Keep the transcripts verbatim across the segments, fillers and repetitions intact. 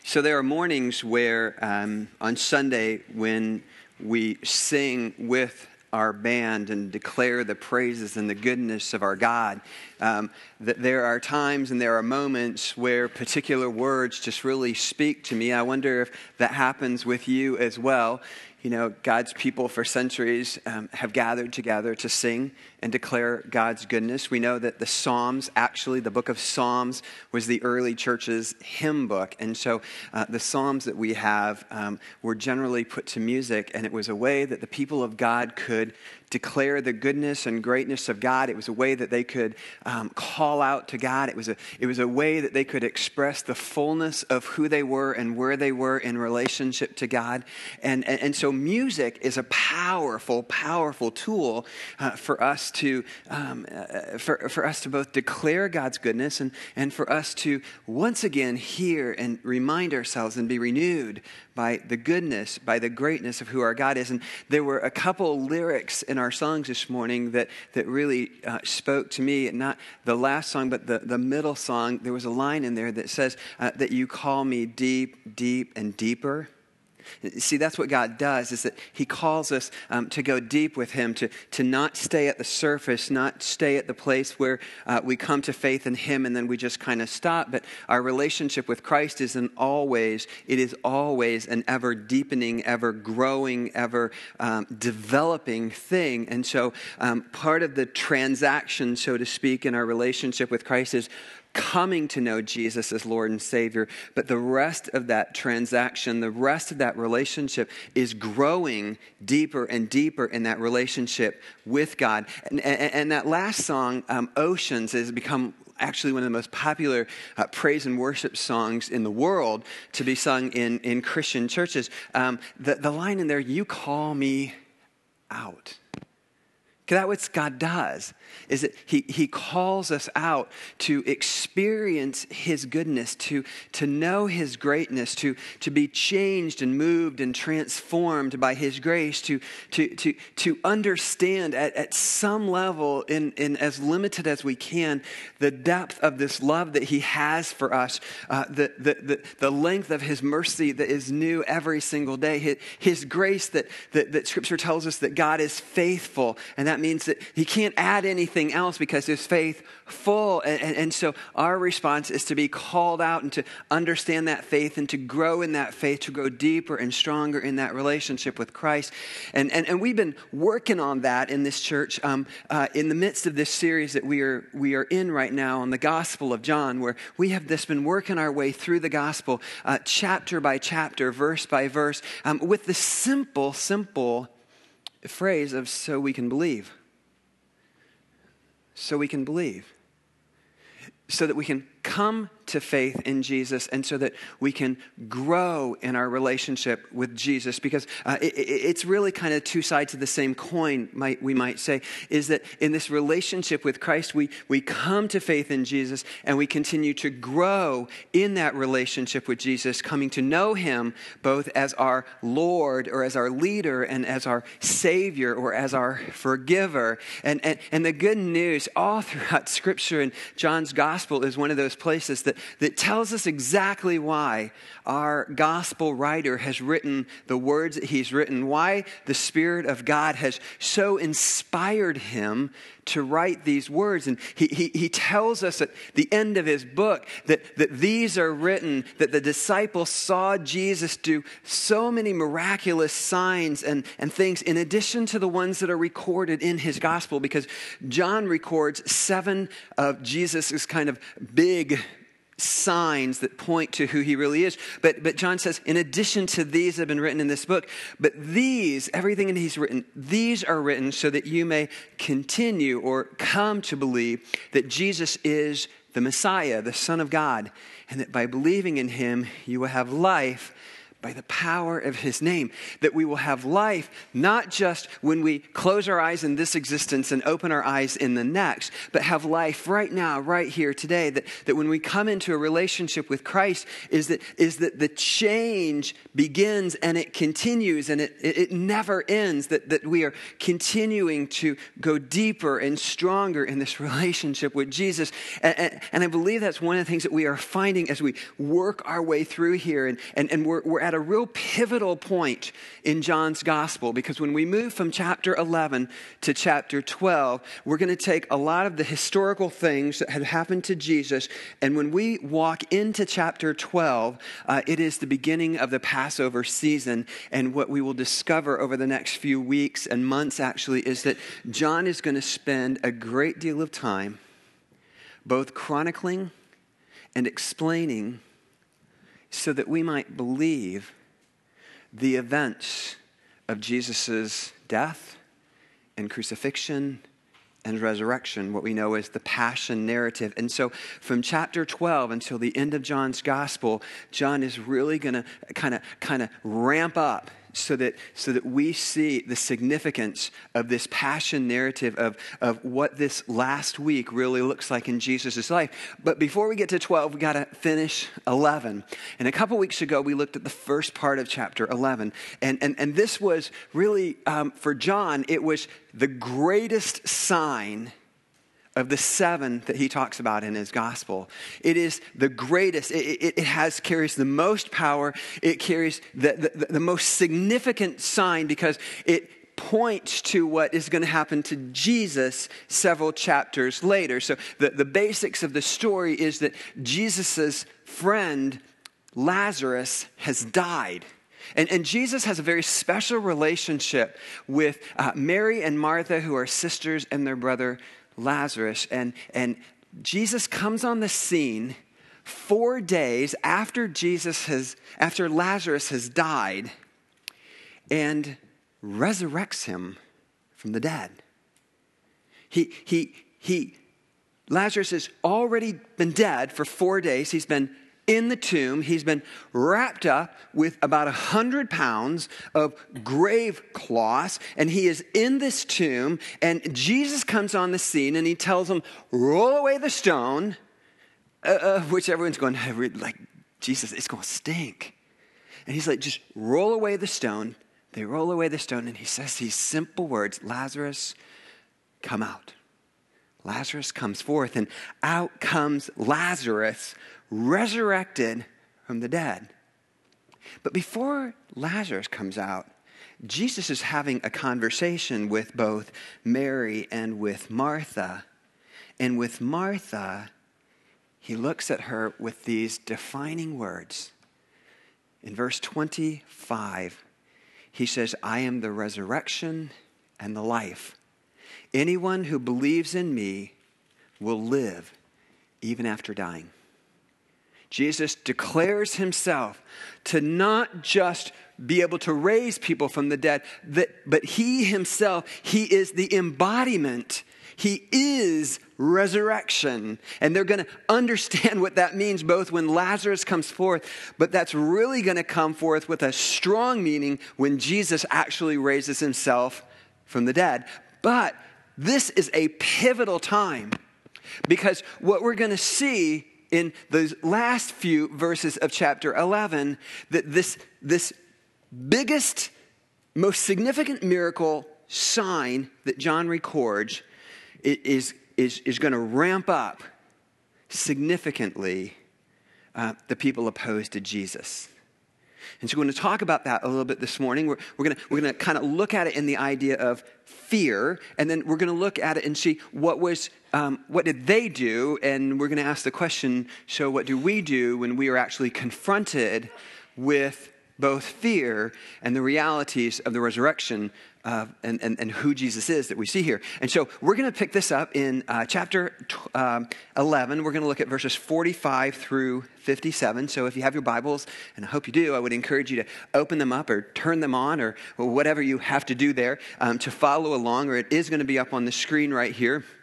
So there are mornings where um, on Sunday when we sing with our band and declare the praises and the goodness of our God, um, that there are times and there are moments where particular words just really speak to me. I wonder if that happens with you as well. You know, God's people for centuries um, have gathered together to sing and declare God's goodness. We know that the Psalms, actually the book of Psalms, was the early church's hymn book. And so uh, the Psalms that we have um, were generally put to music, and it was a way that the people of God could declare the goodness and greatness of God. It was a way that they could um, call out to God. It was a it was a way that they could express the fullness of who they were and where they were in relationship to God. And, and, and so music is a powerful, powerful tool uh, for us to um, uh, for, for us to both declare God's goodness and, and for us to once again hear and remind ourselves and be renewed by the goodness, by the greatness of who our God is. And there were a couple lyrics in our songs this morning that, that really uh, spoke to me. Not the last song, but the, the middle song. There was a line in there that says uh, that you call me deep, deep, and deeper. See, that's what God does, is that he calls us um, to go deep with him, to, to not stay at the surface, not stay at the place where uh, we come to faith in him and then we just kind of stop. But our relationship with Christ is an always, it is always an ever deepening, ever growing, ever um, developing thing. And so um, part of the transaction, so to speak, in our relationship with Christ is coming to know Jesus as Lord and Savior. But the rest of that transaction, the rest of that relationship is growing deeper and deeper in that relationship with God. And, and, and that last song, um, Oceans, has become actually one of the most popular uh, praise and worship songs in the world to be sung in, in Christian churches. Um, the, the line in there, you call me out. That's what God does, is that he, he calls us out to experience his goodness, to, to know his greatness, to, to be changed and moved and transformed by his grace, to, to, to, to understand at, at some level, in, in as limited as we can, the depth of this love that he has for us, uh, the, the, the, the length of his mercy that is new every single day, his, his grace that, that, that Scripture tells us that God is faithful, and that means that he can't add anything else because his faith full. And, and, and so our response is to be called out and to understand that faith and to grow in that faith, to grow deeper and stronger in that relationship with Christ. And, and, and we've been working on that in this church um, uh, in the midst of this series that we are we are in right now on the Gospel of John, where we have just been working our way through the Gospel uh, chapter by chapter, verse by verse, um, with the simple, simple phrase of so we can believe. So we can believe. So that we can come to faith in Jesus, and so that we can grow in our relationship with Jesus. Because uh, it, it's really kind of two sides of the same coin, might we might say, is that in this relationship with Christ, we, we come to faith in Jesus, and we continue to grow in that relationship with Jesus, coming to know him both as our Lord or as our leader and as our Savior or as our forgiver. And, and, and the good news all throughout Scripture and John's Gospel is one of those places that, that tells us exactly why our gospel writer has written the words that he's written, why the Spirit of God has so inspired him to write these words. And he, he, he tells us at the end of his book that, that these are written, that the disciples saw Jesus do so many miraculous signs and, and things in addition to the ones that are recorded in his gospel, because John records seven of Jesus's kind of big signs that point to who he really is. But but John says, in addition to these that have been written in this book, but these, everything that he's written, these are written so that you may continue or come to believe that Jesus is the Messiah, the Son of God, and that by believing in him, you will have life, by the power of his name, that we will have life not just when we close our eyes in this existence and open our eyes in the next, but have life right now, right here today, that, that when we come into a relationship with Christ, is that, is that the change begins and it continues and it, it, it never ends, that, that we are continuing to go deeper and stronger in this relationship with Jesus. And, and, and I believe that's one of the things that we are finding as we work our way through here, and, and, and we're, we're at a real pivotal point in John's gospel, because when we move from chapter eleven to chapter twelve, we're going to take a lot of the historical things that had happened to Jesus, and when we walk into chapter twelve, uh, it is the beginning of the Passover season, and what we will discover over the next few weeks and months actually is that John is going to spend a great deal of time both chronicling and explaining so that we might believe the events of Jesus' death and crucifixion and resurrection, what we know as the passion narrative. And so from chapter twelve until the end of John's gospel, John is really going to kind of kind of ramp up so that so that we see the significance of this passion narrative of, of what this last week really looks like in Jesus' life. But before we get to twelve, we got to finish eleven. And a couple weeks ago, we looked at the first part of chapter eleven. And, and, and this was really, um, for John, it was the greatest sign of the seven that he talks about in his gospel. It is the greatest. It, it, it has carries the most power. It carries the, the, the most significant sign because it points to what is going to happen to Jesus several chapters later. So the, the basics of the story is that Jesus's friend Lazarus has died. And, and Jesus has a very special relationship with uh, Mary and Martha, who are sisters, and their brother Lazarus. And, and Jesus comes on the scene four days after Jesus has, after Lazarus has died, and resurrects him from the dead. He, he, he, Lazarus has already been dead for four days. He's been in the tomb. He's been wrapped up with about a hundred pounds of grave cloths, and he is in this tomb, and Jesus comes on the scene and he tells them, roll away the stone, uh, uh, which everyone's going, like, Jesus, it's going to stink. And he's like, just roll away the stone. They roll away the stone, and he says these simple words, Lazarus, come out. Lazarus comes forth, and out comes Lazarus, resurrected from the dead. But before Lazarus comes out, Jesus is having a conversation with both Mary and with Martha. And with Martha, he looks at her with these defining words. In verse twenty-five, he says, I am the resurrection and the life. Anyone who believes in me will live even after dying. Jesus declares himself to not just be able to raise people from the dead, but he himself, he is the embodiment. He is resurrection. And they're going to understand what that means both when Lazarus comes forth, but that's really going to come forth with a strong meaning when Jesus actually raises himself from the dead. But this is a pivotal time, because what we're going to see in those last few verses of chapter eleven, that this, this biggest, most significant miracle sign that John records is, is, is going to ramp up significantly uh, the people opposed to Jesus. And so we're going to talk about that a little bit this morning. We're, we're going to, we're going to kind of look at it in the idea of fear, and then we're going to look at it and see what was, um, what did they do, and we're going to ask the question, so what do we do when we are actually confronted with both fear and the realities of the resurrection uh, and, and, and who Jesus is that we see here. And so we're going to pick this up in uh, chapter um, eleven. We're going to look at verses forty-five through fifty-seven. So if you have your Bibles, and I hope you do, I would encourage you to open them up or turn them on or, or whatever you have to do there um, to follow along, or it is going to be up on the screen right here.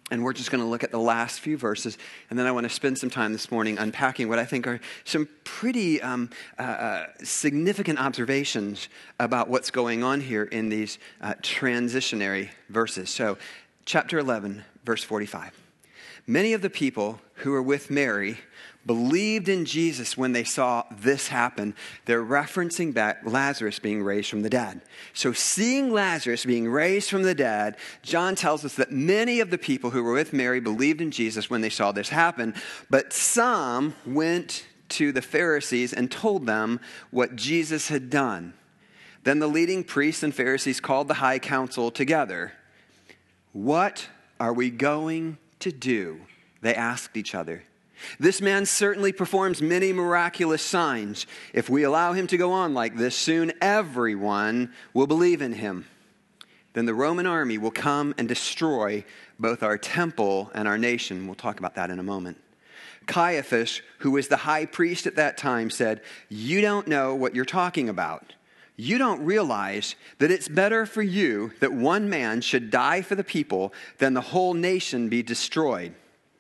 And we're just going to look at the last few verses, and then I want to spend some time this morning unpacking what I think are some pretty um, uh, significant observations about what's going on here in these uh, transitionary verses. So, chapter eleven, verse forty-five. Many of the people who were with Mary believed in Jesus when they saw this happen. They're referencing back Lazarus being raised from the dead. So seeing Lazarus being raised from the dead, John tells us that many of the people who were with Mary believed in Jesus when they saw this happen, but some went to the Pharisees and told them what Jesus had done. Then the leading priests and Pharisees called the high council together. "What are we going to do?" they asked each other. "This man certainly performs many miraculous signs. If we allow him to go on like this, soon everyone will believe in him. Then the Roman army will come and destroy both our temple and our nation." We'll talk about that in a moment. Caiaphas, who was the high priest at that time, said, "You don't know what you're talking about. You don't realize that it's better for you that one man should die for the people than the whole nation be destroyed."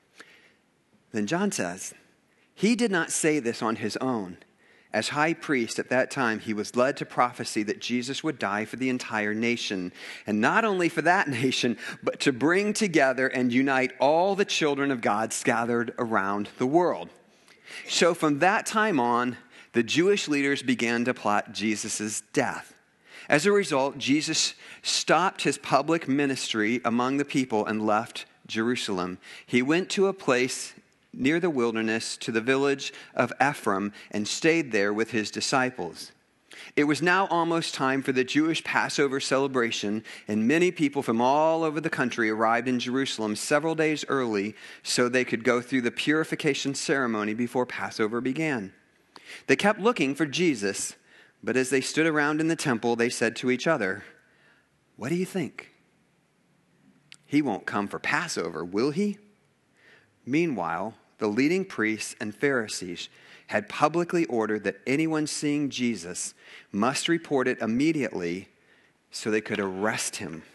Then John says, he did not say this on his own. As high priest at that time, he was led to prophecy that Jesus would die for the entire nation. And not only for that nation, but to bring together and unite all the children of God scattered around the world. So from that time on, the Jewish leaders began to plot Jesus' death. As a result, Jesus stopped his public ministry among the people and left Jerusalem. He went to a place near the wilderness, to the village of Ephraim, and stayed there with his disciples. It was now almost time for the Jewish Passover celebration, and many people from all over the country arrived in Jerusalem several days early so they could go through the purification ceremony before Passover began. They kept looking for Jesus, but as they stood around in the temple, they said to each other, "What do you think? He won't come for Passover, will he?" Meanwhile, the leading priests and Pharisees had publicly ordered that anyone seeing Jesus must report it immediately so they could arrest him.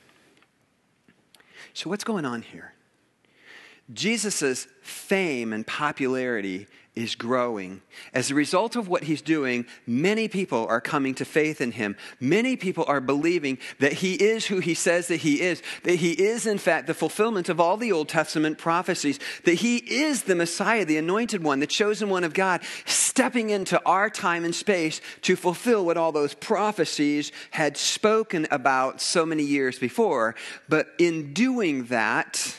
So what's going on here? Jesus' fame and popularity is growing. As a result of what he's doing, many people are coming to faith in him. Many people are believing that he is who he says that he is, that he is in fact the fulfillment of all the Old Testament prophecies, that he is the Messiah, the anointed one, the chosen one of God, stepping into our time and space to fulfill what all those prophecies had spoken about so many years before. But in doing that,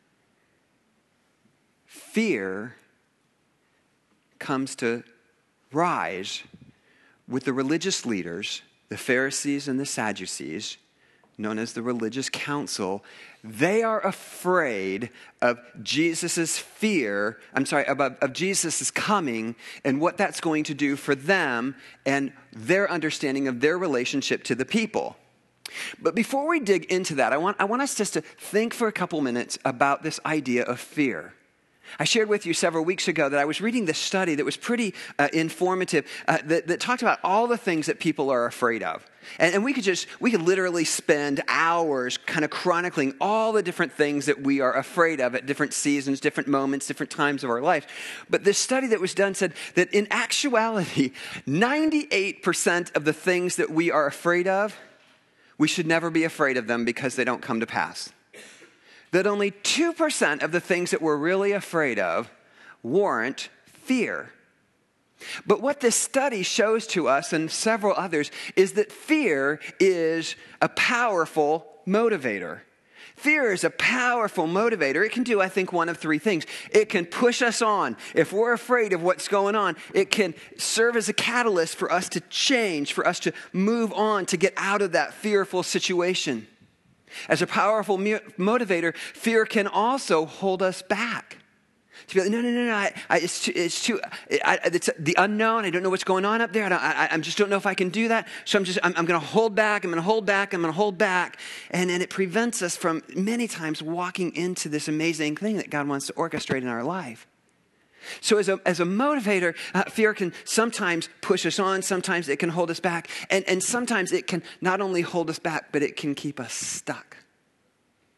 fear comes to rise with the religious leaders, the Pharisees and the Sadducees, known as the religious council. They are afraid of Jesus's fear, I'm sorry, of, of Jesus's coming and what that's going to do for them and their understanding of their relationship to the people. But before we dig into that, I want, I want us just to think for a couple minutes about this idea of fear. I shared with you several weeks ago that I was reading this study that was pretty uh, informative, uh, that, that talked about all the things that people are afraid of. And, and we could just, we could literally spend hours kind of chronicling all the different things that we are afraid of at different seasons, different moments, different times of our life. But this study that was done said that in actuality, ninety-eight percent of the things that we are afraid of, we should never be afraid of them because they don't come to pass. That only two percent of the things that we're really afraid of warrant fear. But what this study shows to us and several others is that fear is a powerful motivator. Fear is a powerful motivator. It can do, I think, one of three things. It can push us on. If we're afraid of what's going on, it can serve as a catalyst for us to change, for us to move on, to get out of that fearful situation. As a powerful motivator, fear can also hold us back. To be like, no, no, no, no, I, I, it's too, it's too, I, it's the unknown. I don't know what's going on up there. I, don't, I, I just don't know if I can do that. So I'm just, I'm, I'm going to hold back. I'm going to hold back. I'm going to hold back. And then it prevents us from many times walking into this amazing thing that God wants to orchestrate in our life. So as a, as a motivator, uh, fear can sometimes push us on. Sometimes it can hold us back. And, and sometimes it can not only hold us back, but it can keep us stuck.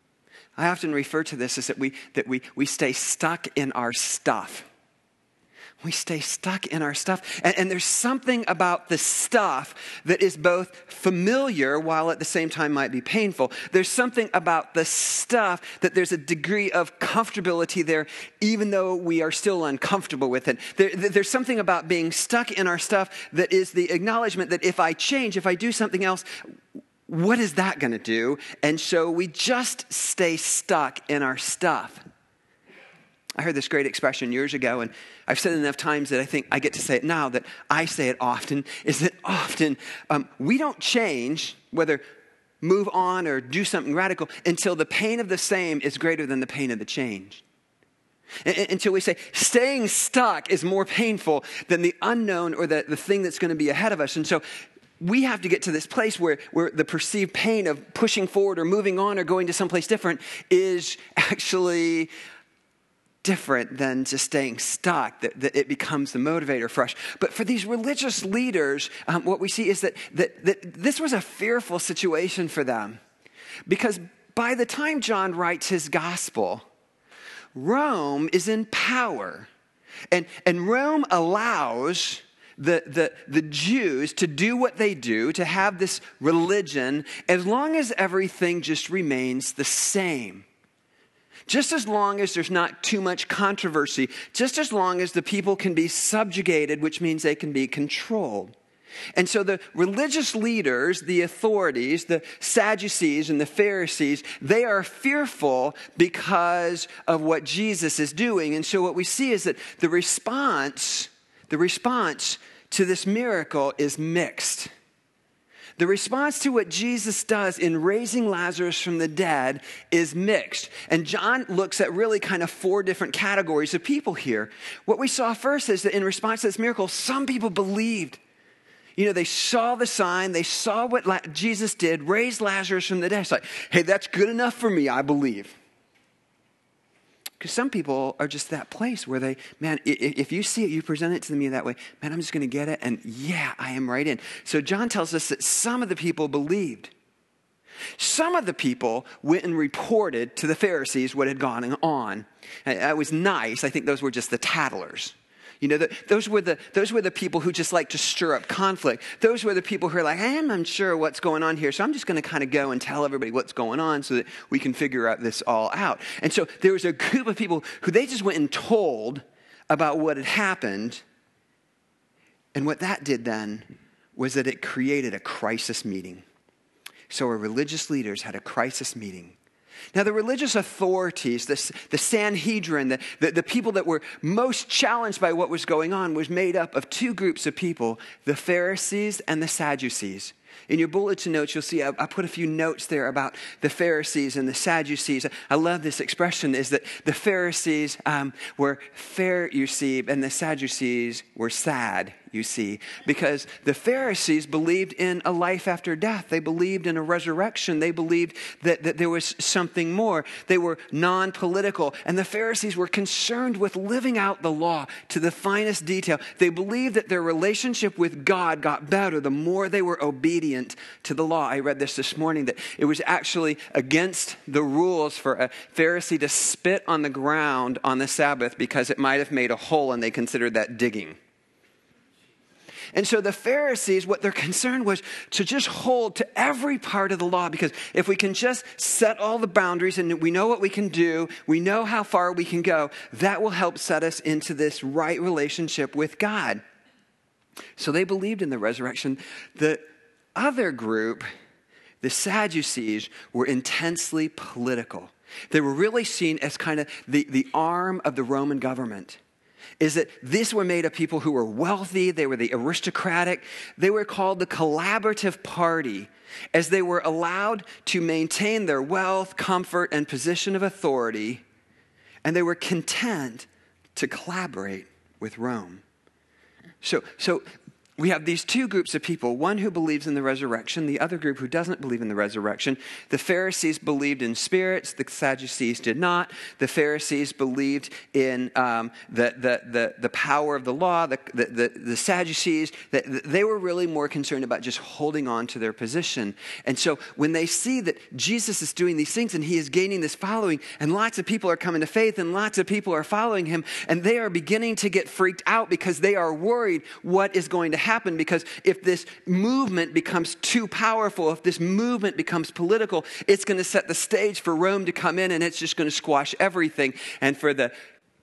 I often refer to this as that we, that we, we stay stuck in our stuff. We stay stuck in our stuff. And, and there's something about the stuff that is both familiar while at the same time might be painful. There's something about the stuff that there's a degree of comfortability there, even though we are still uncomfortable with it. There, there's something about being stuck in our stuff that is the acknowledgement that if I change, if I do something else, what is that going to do? And so we just stay stuck in our stuff. I heard this great expression years ago, and I've said it enough times that I think I get to say it now, that I say it often, is that often um, we don't change, whether move on or do something radical, until the pain of the same is greater than the pain of the change. And, until we say staying stuck is more painful than the unknown or the, the thing that's going to be ahead of us. And so we have to get to this place where, where the perceived pain of pushing forward or moving on or going to someplace different is actually different than just staying stuck, that, that it becomes the motivator for us. But for these religious leaders, um, what we see is that, that, that this was a fearful situation for them. Because by the time John writes his gospel, Rome is in power. And, and Rome allows the, the, the Jews to do what they do, to have this religion, as long as everything just remains the same. Just as long as there's not too much controversy, just as long as the people can be subjugated, which means they can be controlled. And so the religious leaders, the authorities, the Sadducees and the Pharisees, they are fearful because of what Jesus is doing. And so what we see is that the response, the response to this miracle is mixed. The response to what Jesus does in raising Lazarus from the dead is mixed. And John looks at really kind of four different categories of people here. What we saw first is that in response to this miracle, some people believed. You know, they saw the sign, they saw what La- Jesus did, raised Lazarus from the dead. It's like, hey, that's good enough for me, I believe. Because some people are just that place where they, man, if you see it, you present it to me that way, man, I'm just going to get it. And yeah, I am right in. So John tells us that some of the people believed. Some of the people went and reported to the Pharisees what had gone on. And that was nice. I think those were just the tattlers. You know, the, those were the those were the people who just like to stir up conflict. Those were the people who are like, I'm unsure what's going on here, so I'm just going to kind of go and tell everybody what's going on so that we can figure out this all out. And so there was a group of people who they just went and told about what had happened. And what that did then was that it created a crisis meeting. So our religious leaders had a crisis meeting. Now, the religious authorities, the, the Sanhedrin, the, the, the people that were most challenged by what was going on was made up of two groups of people, the Pharisees and the Sadducees. In your bulletin notes, you'll see I, I put a few notes there about the Pharisees and the Sadducees. I love this expression, is that the Pharisees um, were fair, you see, and the Sadducees were sad, you see, because the Pharisees believed in a life after death. They believed in a resurrection. They believed that, that there was something more. They were non-political, and the Pharisees were concerned with living out the law to the finest detail. They believed that their relationship with God got better the more they were obedient to the law. I read this this morning, that it was actually against the rules for a Pharisee to spit on the ground on the Sabbath because it might have made a hole, and they considered that digging. And so the Pharisees, what their concern was to just hold to every part of the law, because if we can just set all the boundaries and we know what we can do, we know how far we can go, that will help set us into this right relationship with God. So they believed in the resurrection. The other group, the Sadducees, were intensely political. They were really seen as kind of the, the arm of the Roman government. Is that these were made of people who were wealthy, they were the aristocratic, they were called the collaborative party, as they were allowed to maintain their wealth, comfort, and position of authority, and they were content to collaborate with Rome. So, so we have these two groups of people, one who believes in the resurrection, the other group who doesn't believe in the resurrection. The Pharisees believed in spirits, the Sadducees did not. The Pharisees believed in um, the, the, the, the power of the law. The, the, the, the Sadducees, the, they were really more concerned about just holding on to their position. And so when they see that Jesus is doing these things and he is gaining this following, and lots of people are coming to faith and lots of people are following him, and they are beginning to get freaked out because they are worried what is going to happen. happen because if this movement becomes too powerful, if this movement becomes political, it's going to set the stage for Rome to come in and it's just going to squash everything. And for the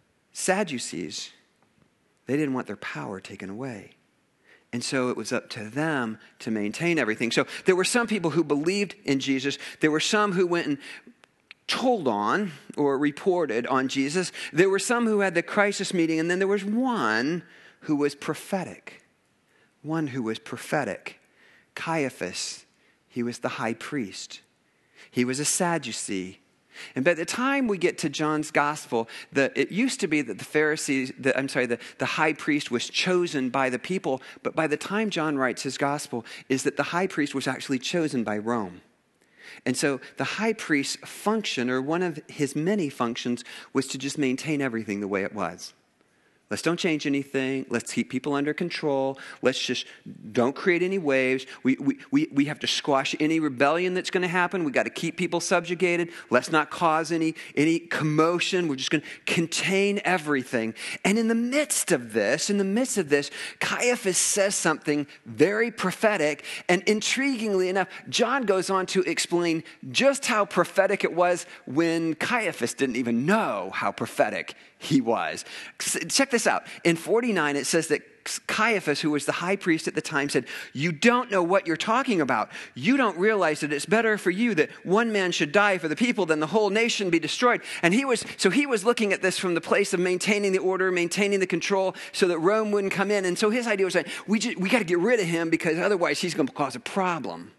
Sadducees, they didn't want their power taken away. And so it was up to them to maintain everything. So there were some people who believed in Jesus. There were some who went and told on or reported on Jesus. There were some who had the crisis meeting, and then there was one who was prophetic. One who was prophetic. Caiaphas, he was the high priest. He was a Sadducee. And by the time we get to John's gospel, the, it used to be that the Pharisees, the, I'm sorry, the, the high priest was chosen by the people. But by the time John writes his gospel, is that the high priest was actually chosen by Rome. And so the high priest's function, or one of his many functions, was to just maintain everything the way it was. Let's don't change anything. Let's keep people under control. Let's just don't create any waves. We, we, we, we have to squash any rebellion that's going to happen. We got to keep people subjugated. Let's not cause any, any commotion. We're just going to contain everything. And in the midst of this, in the midst of this, Caiaphas says something very prophetic. And intriguingly enough, John goes on to explain just how prophetic it was when Caiaphas didn't even know how prophetic he was. Check this out. In forty-nine, it says that Caiaphas, who was the high priest at the time, said, "You don't know what you're talking about. You don't realize that it's better for you that one man should die for the people than the whole nation be destroyed." And he was, so he was looking at this from the place of maintaining the order, maintaining the control so that Rome wouldn't come in. And so his idea was like, we, just, we got to get rid of him because otherwise he's going to cause a problem.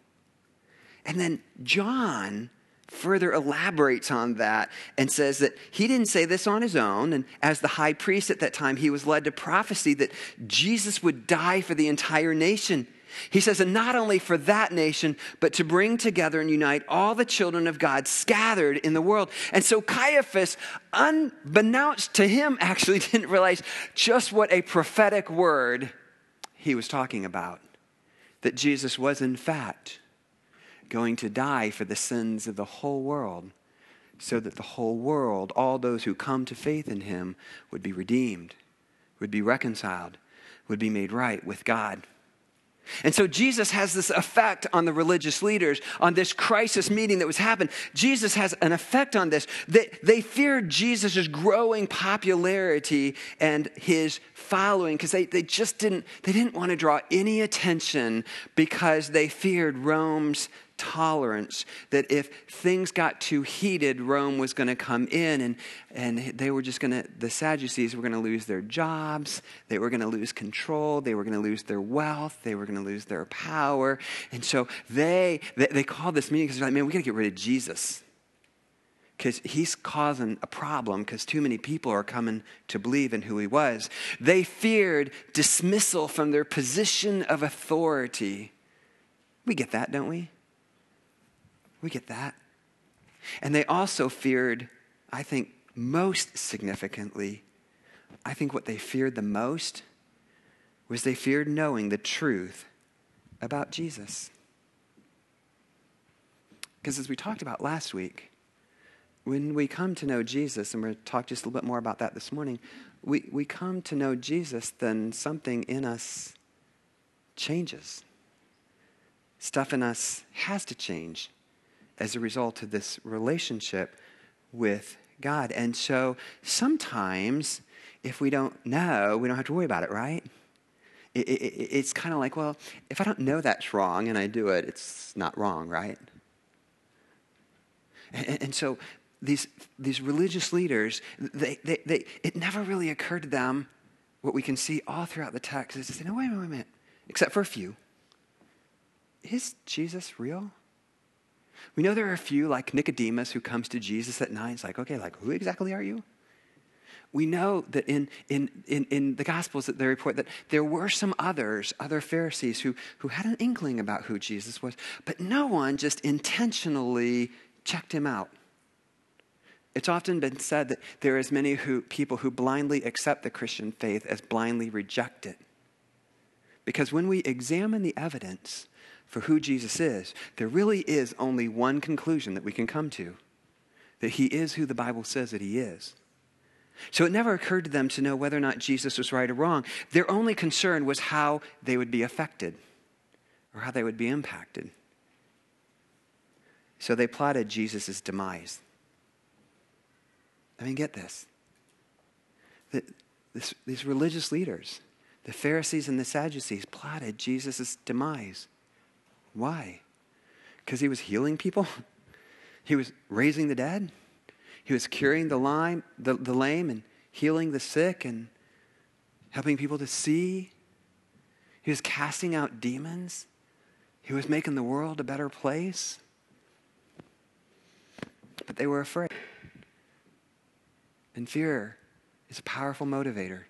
And then John further elaborates on that and says that he didn't say this on his own. And as the high priest at that time, he was led to prophecy that Jesus would die for the entire nation. He says, and not only for that nation, but to bring together and unite all the children of God scattered in the world. And so Caiaphas, unbeknownst to him, actually didn't realize just what a prophetic word he was talking about. That Jesus was, in fact, going to die for the sins of the whole world so that the whole world, all those who come to faith in him, would be redeemed, would be reconciled, would be made right with God. And so Jesus has this effect on the religious leaders, on this crisis meeting that was happening. Jesus has an effect on this. They, they feared Jesus' growing popularity and his following because they, they just didn't, they didn't want to draw any attention because they feared Rome's tolerance, that if things got too heated, Rome was going to come in and, and they were just going to, the Sadducees were going to lose their jobs. They were going to lose control. They were going to lose their wealth. They were going to lose their power. And so they, they, they called this meeting because they're like, man, we got to get rid of Jesus because he's causing a problem because too many people are coming to believe in who he was. They feared dismissal from their position of authority. We get that, don't we? We get that. And they also feared, I think most significantly, I think what they feared the most was they feared knowing the truth about Jesus. Because as we talked about last week, when we come to know Jesus, and we're going to talk just a little bit more about that this morning, we, we come to know Jesus, then something in us changes. Stuff in us has to change as a result of this relationship with God. And so sometimes if we don't know, we don't have to worry about it, right? It, it, it's kind of like, well, if I don't know that's wrong and I do it, it's not wrong, right? And, and so these these religious leaders, they, they, they it never really occurred to them, what we can see all throughout the text is to say, no, wait a minute, wait a minute, except for a few. Is Jesus real? We know there are a few, like Nicodemus, who comes to Jesus at night. It's like, okay, like, who exactly are you? We know that in, in, in, in the Gospels that they report that there were some others, other Pharisees who, who had an inkling about who Jesus was, but no one just intentionally checked him out. It's often been said that there are as many who, people who blindly accept the Christian faith as blindly reject it. Because when we examine the evidence for who Jesus is, there really is only one conclusion that we can come to, that he is who the Bible says that he is. So it never occurred to them to know whether or not Jesus was right or wrong. Their only concern was how they would be affected or how they would be impacted. So they plotted Jesus' demise. I mean, get this. The, this. These religious leaders, the Pharisees and the Sadducees, plotted Jesus' demise. Why? Because he was healing people? He was raising the dead? He was curing the lame, the, the lame and healing the sick and helping people to see. He was casting out demons. He was making the world a better place. But they were afraid. And fear is a powerful motivator.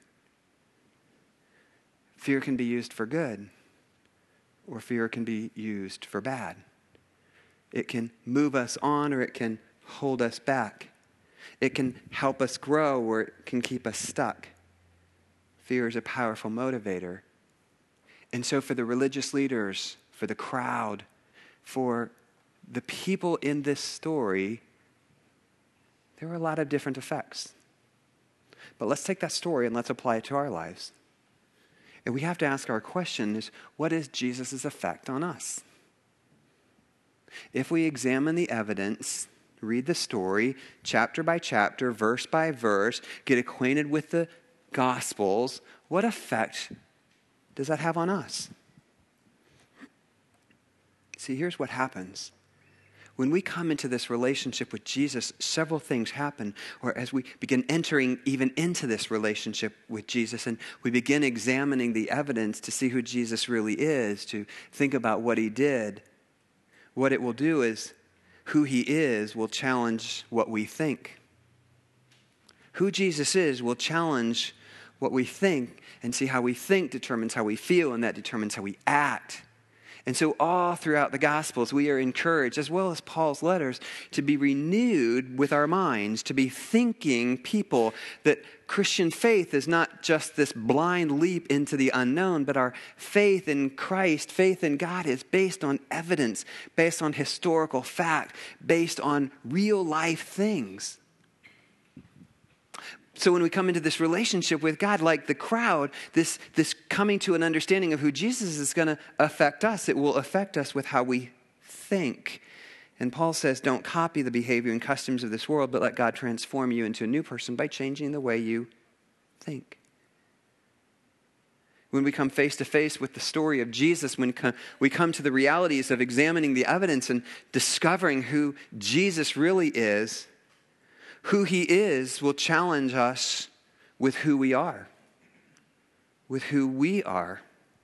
Fear can be used for good, or fear can be used for bad. It can move us on, or it can hold us back. It can help us grow, or it can keep us stuck. Fear is a powerful motivator. And so for the religious leaders, for the crowd, for the people in this story, there were a lot of different effects. But let's take that story and let's apply it to our lives. And we have to ask our question is, what is Jesus' effect on us? If we examine the evidence, read the story, chapter by chapter, verse by verse, get acquainted with the Gospels, what effect does that have on us? See, here's what happens. When we come into this relationship with Jesus, several things happen, or as we begin entering even into this relationship with Jesus and we begin examining the evidence to see who Jesus really is, to think about what he did, what it will do is who he is will challenge what we think. Who Jesus is will challenge what we think, and see how we think determines how we feel, and that determines how we act. And so all throughout the Gospels, we are encouraged, as well as Paul's letters, to be renewed with our minds, to be thinking people, that Christian faith is not just this blind leap into the unknown, but our faith in Christ, faith in God is based on evidence, based on historical fact, based on real life things. So when we come into this relationship with God, like the crowd, this, this coming to an understanding of who Jesus is going to affect us. It will affect us with how we think. And Paul says, don't copy the behavior and customs of this world, but let God transform you into a new person by changing the way you think. When we come face to face with the story of Jesus, when we come to the realities of examining the evidence and discovering who Jesus really is, who he is will challenge us with who we are. With who we are.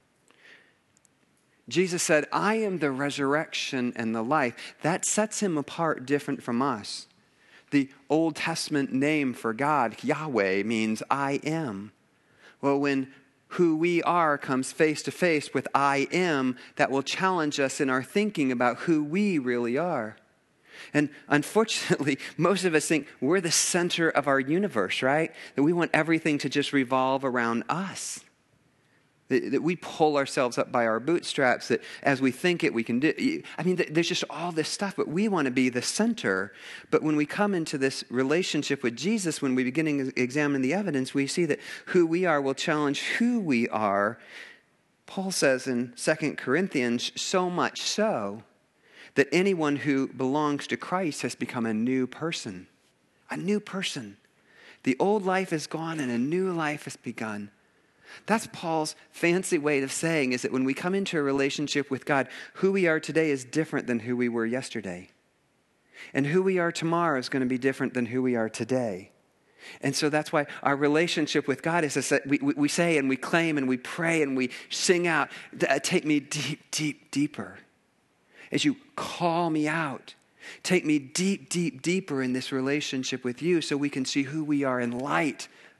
Jesus said, I am the resurrection and the life. That sets him apart different from us. The Old Testament name for God, Yahweh, means I am. Well, when who we are comes face to face with I am, that will challenge us in our thinking about who we really are. And unfortunately, most of us think we're the center of our universe, right? That we want everything to just revolve around us. That, that we pull ourselves up by our bootstraps, that as we think it, we can do. I mean, there's just all this stuff, but we want to be the center. But when we come into this relationship with Jesus, when we begin to examine the evidence, we see that who we are will challenge who we are. Paul says in Second Corinthians, so much so, that anyone who belongs to Christ has become a new person. A new person. The old life is gone and a new life has begun. That's Paul's fancy way of saying is that when we come into a relationship with God, who we are today is different than who we were yesterday. And who we are tomorrow is going to be different than who we are today. And so that's why our relationship with God is that we, we, we say and we claim and we pray and we sing out, take me deep, deep, deeper. As you call me out, take me deep, deep, deeper in this relationship with you so we can see who we are in light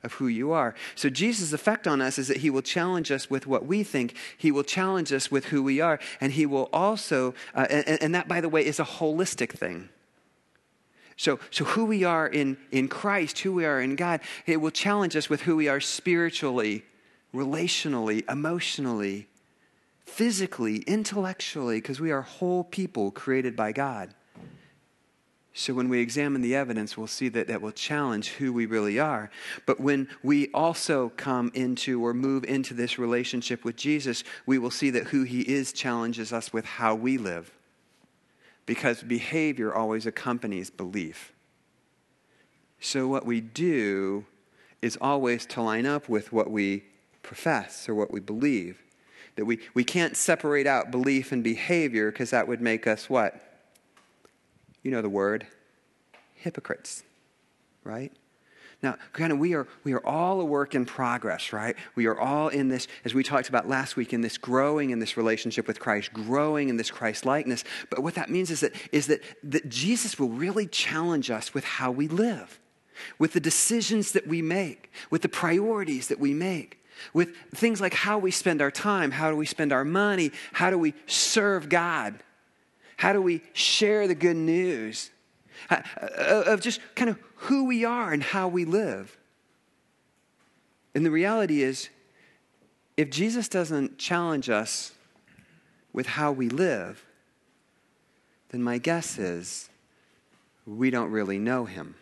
of who you are. So Jesus' effect on us is that he will challenge us with what we think. He will challenge us with who we are. And he will also, uh, and, and that, by the way, is a holistic thing. So, so who we are in, in Christ, who we are in God, it will challenge us with who we are spiritually, relationally, emotionally, physically, intellectually, because we are whole people created by God. So when we examine the evidence, we'll see that that will challenge who we really are. But when we also come into or move into this relationship with Jesus, we will see that who he is challenges us with how we live. Because behavior always accompanies belief. So what we do is always to line up with what we profess or what we believe. That we, we can't separate out belief and behavior because that would make us what? You know the word, hypocrites, right? Now, granted, we are, we are all a work in progress, right? We are all in this, as we talked about last week, in this growing in this relationship with Christ, growing in this Christ-likeness. But what that means is that, is that, that Jesus will really challenge us with how we live, with the decisions that we make, with the priorities that we make, with things like how we spend our time, how do we spend our money, how do we serve God, how do we share the good news, of just kind of who we are and how we live. And the reality is, if Jesus doesn't challenge us with how we live, then my guess is we don't really know him.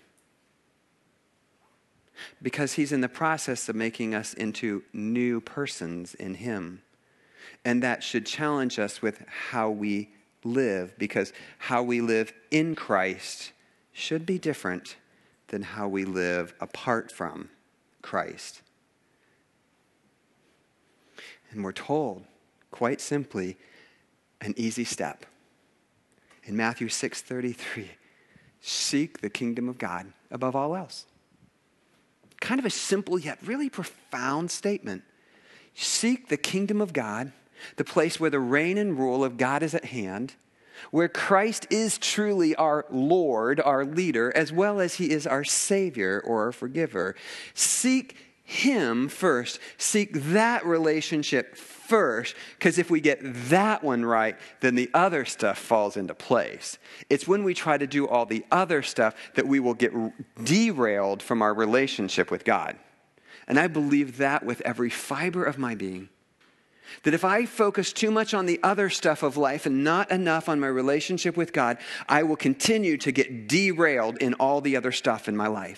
Because he's in the process of making us into new persons in him. And that should challenge us with how we live, because how we live in Christ should be different than how we live apart from Christ. And we're told, quite simply, an easy step. In Matthew six thirty-three, seek the kingdom of God above all else. Kind of a simple yet really profound statement. Seek the kingdom of God, the place where the reign and rule of God is at hand, where Christ is truly our Lord, our leader, as well as he is our Savior or our forgiver. Seek him first. Seek that relationship first, because if we get that one right, then the other stuff falls into place. It's when we try to do all the other stuff that we will get derailed from our relationship with God. And I believe that with every fiber of my being. That if I focus too much on the other stuff of life and not enough on my relationship with God, I will continue to get derailed in all the other stuff in my life.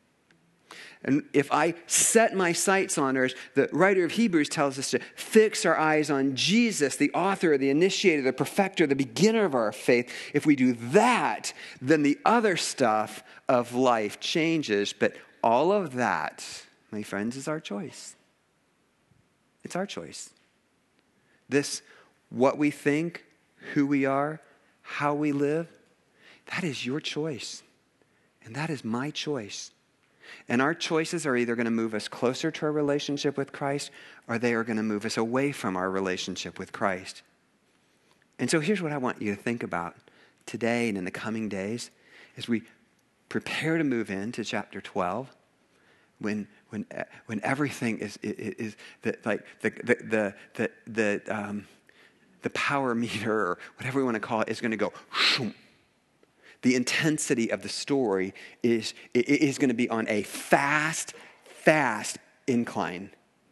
And if I set my sights on, or as the writer of Hebrews tells us to fix our eyes on Jesus, the author, the initiator, the perfecter, the beginner of our faith, if we do that, then the other stuff of life changes. But all of that, my friends, is our choice. It's our choice. This, what we think, who we are, how we live, that is your choice. And that is my choice. And our choices are either going to move us closer to our relationship with Christ, or they are going to move us away from our relationship with Christ. And so here's what I want you to think about today and in the coming days as we prepare to move into chapter twelve, when when when everything is is, is the, like the the the the the, um, the power meter, or whatever we want to call it, is going to go shoom. The intensity of the story is, is going to be on a fast, fast incline.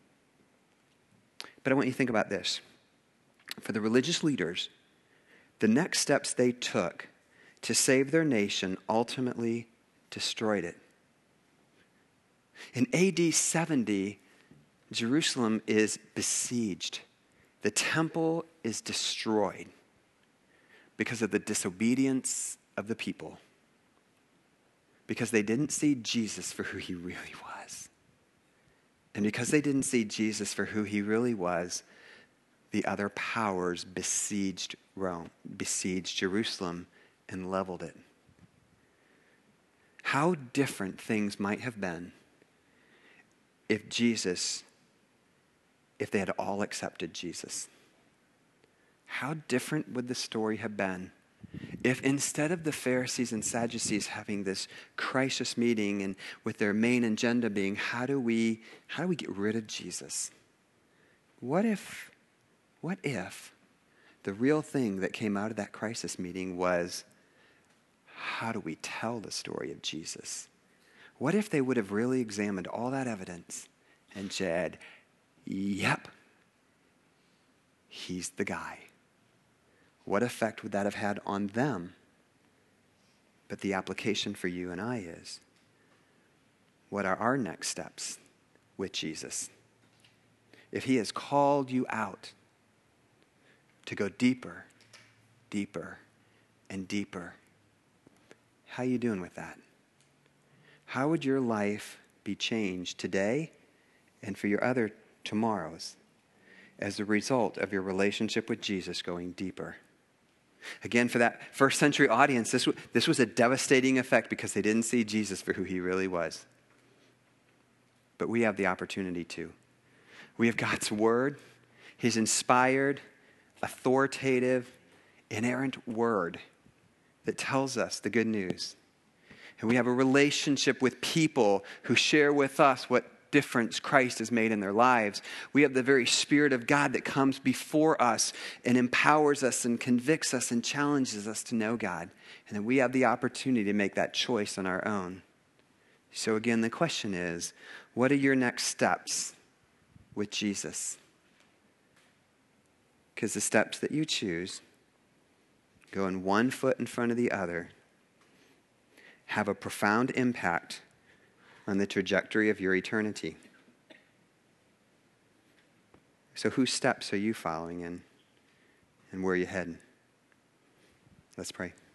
But I want you to think about this. For the religious leaders, the next steps they took to save their nation ultimately destroyed it. In A D seventy, Jerusalem is besieged. The temple is destroyed because of the disobedience of the people, because they didn't see Jesus for who he really was. And because they didn't see Jesus for who he really was, the other powers besieged Rome, besieged Jerusalem, and leveled it. How different things might have been if Jesus, if they had all accepted Jesus. How different would the story have been If instead of the Pharisees and Sadducees having this crisis meeting and with their main agenda being how do we how do we get rid of Jesus? What if what if the real thing that came out of that crisis meeting was how do we tell the story of Jesus? What if they would have really examined all that evidence and said, yep, he's the guy? What effect would that have had on them? But the application for you and I is, what are our next steps with Jesus? If he has called you out to go deeper, deeper, and deeper, how are you doing with that? How would your life be changed today and for your other tomorrows as a result of your relationship with Jesus going deeper? Again, for that first century audience, this, w- this was a devastating effect because they didn't see Jesus for who he really was. But we have the opportunity to. We have God's word, his inspired, authoritative, inerrant word that tells us the good news. And we have a relationship with people who share with us what difference Christ has made in their lives. We have the very Spirit of God that comes before us and empowers us and convicts us and challenges us to know God. And then we have the opportunity to make that choice on our own. So again, the question is, what are your next steps with Jesus? Because the steps that you choose, going one foot in front of the other, have a profound impact on the trajectory of your eternity. So whose steps are you following in? And where are you heading? Let's pray.